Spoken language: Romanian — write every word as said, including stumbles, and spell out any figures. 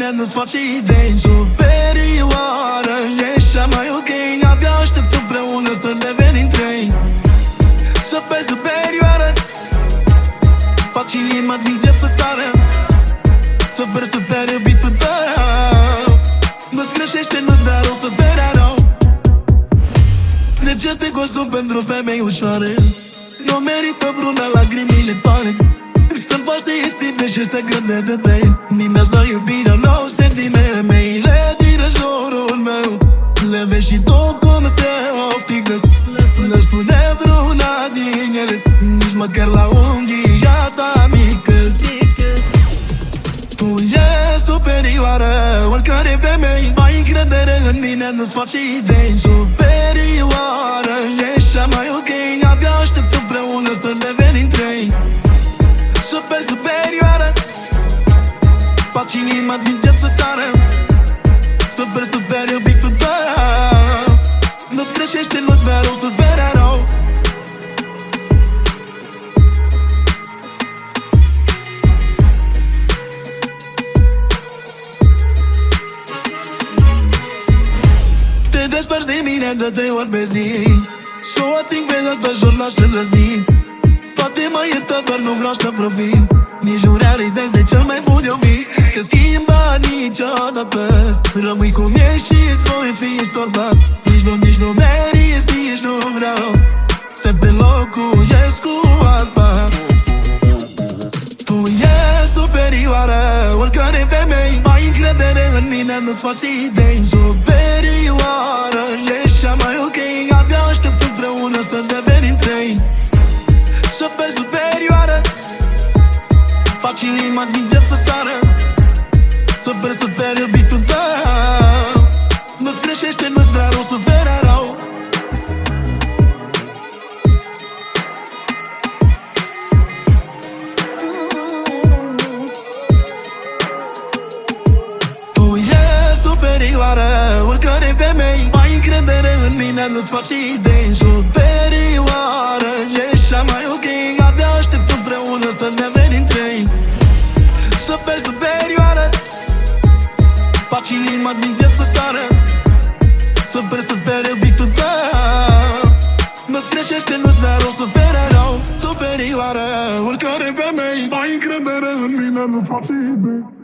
mine nu-ți faci idei. Superioară, ești cea mai ok. Abia aștept împreună să devenim trei. Super superioară, faci inima din viață sară. Super super iubitul tău, nu-ți greșește, nu-ți dea rost să te rea rău. De ce te consum pentru femei ușoare? Nu merită vreuna lagrimile tale. Să-mi faci să explice și să gânde de pe mimează iubirea nouă, sentimentele din jurul meu. Le vezi și tu cum se oftică, nu spune vreuna din ele, nici măcar la unghia ta mică. Tu ești superioară oricărei femei, ai încredere în mine, nu-ți faci idei. Superioară, ești cea mai ok. Abia aștept împreună să devenim trei. Super superioară, faci inima din viață sară. Super super iubitul tău, nu-ți greșește, nu-ți vrea rău, să-ți vrea rău. Te desperți de mine de trei ori pe zi, s-o ating pe dată jur n-aș îndrăzni. Poate mă iertă, doar nu vreau să profit. Nici nu realizezi cel mai bun iubit. Că schimba niciodată, rămâi cum ești și-ți voi fi istorbat. Nici nu, nici nu meriți, nici nu vreau să te locuiesc cu alta. Tu ești superioară oricărei femei, ai încredere în mine, nu-ți faci idei. Superioară, ești cea mai ok. Abia aștept împreună să devenim trei. Super superioară, faci inima din viață sară. Super super iubitul tău, nu-ți greșește, nu-ți vrea rău, să te rea rău. Tu ești superioară oricărei femei, ai încredere în mine, nu-ți faci idei. Superioară, ești cea mai ok. Abia aștept împreună să devenim trei. Super superioară, faci inima din viață sară. Super super iubitul tău, nu-ți greșește, nu-ți vrea rău, să te rea rău. Superioară oricărei femei, ai încredere în mine, nu-ți faci idei.